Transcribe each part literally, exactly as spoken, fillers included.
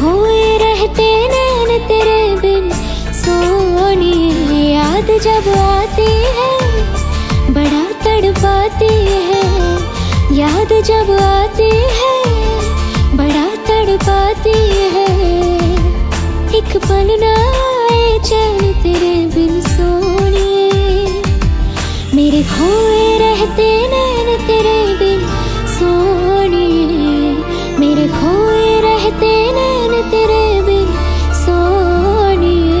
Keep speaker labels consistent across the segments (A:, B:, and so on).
A: खोए रहते नैन तेरे बिन सोनिए। याद जब आती है बड़ा तड़पाती है, याद जब आती है बड़ा तड़पाती है। एक पल ना आए चैन तेरे बिन सोनिए। मेरे खोए रहते नैन तेरे बिन सोनिए। मेरे खोए रहते नैन तेरे बिन सोनिए।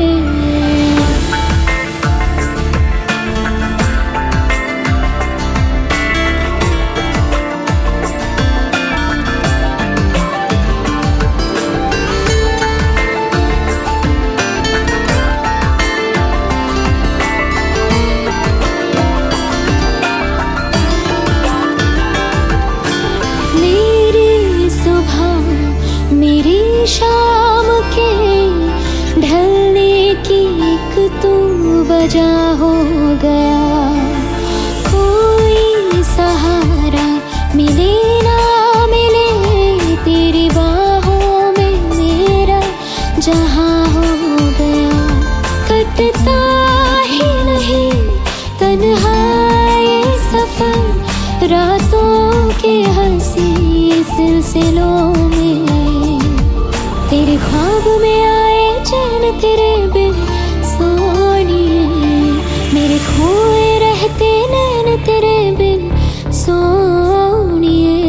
A: मेरी शाम के ढलने की एक तू बजा हो गया। कोई सहारा मिले ना मिले तेरी बाहों में मेरा जहां हो गया। कटता ही नहीं तन्हाई सफर रातों के हंसी सिलसिलों में। तेरे ख्वाब में आए चैन तेरे बिन सोनिए। मेरे खोए रहते नैन तेरे बिन सोनिए।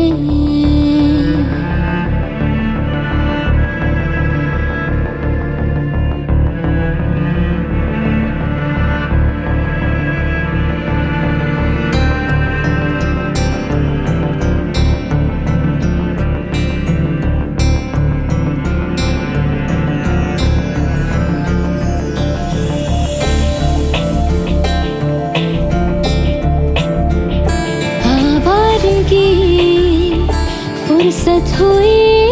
A: फुर्सत हुई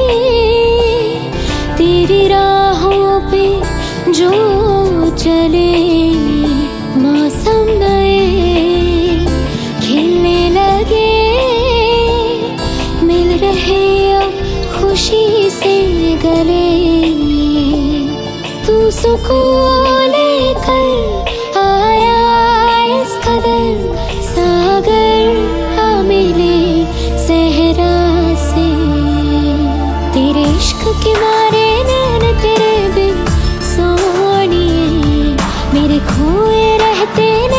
A: तेरी राहों पे जो चले, मौसम नए खिलने लगे। मिल रहे अब खुशी से गले। तू सुकून लेकर आया इस कदर सागर आ मिले सहरा से। तेरे इश्क के मारे नैन तेरे बिन सोनिए। मेरे खोए रहते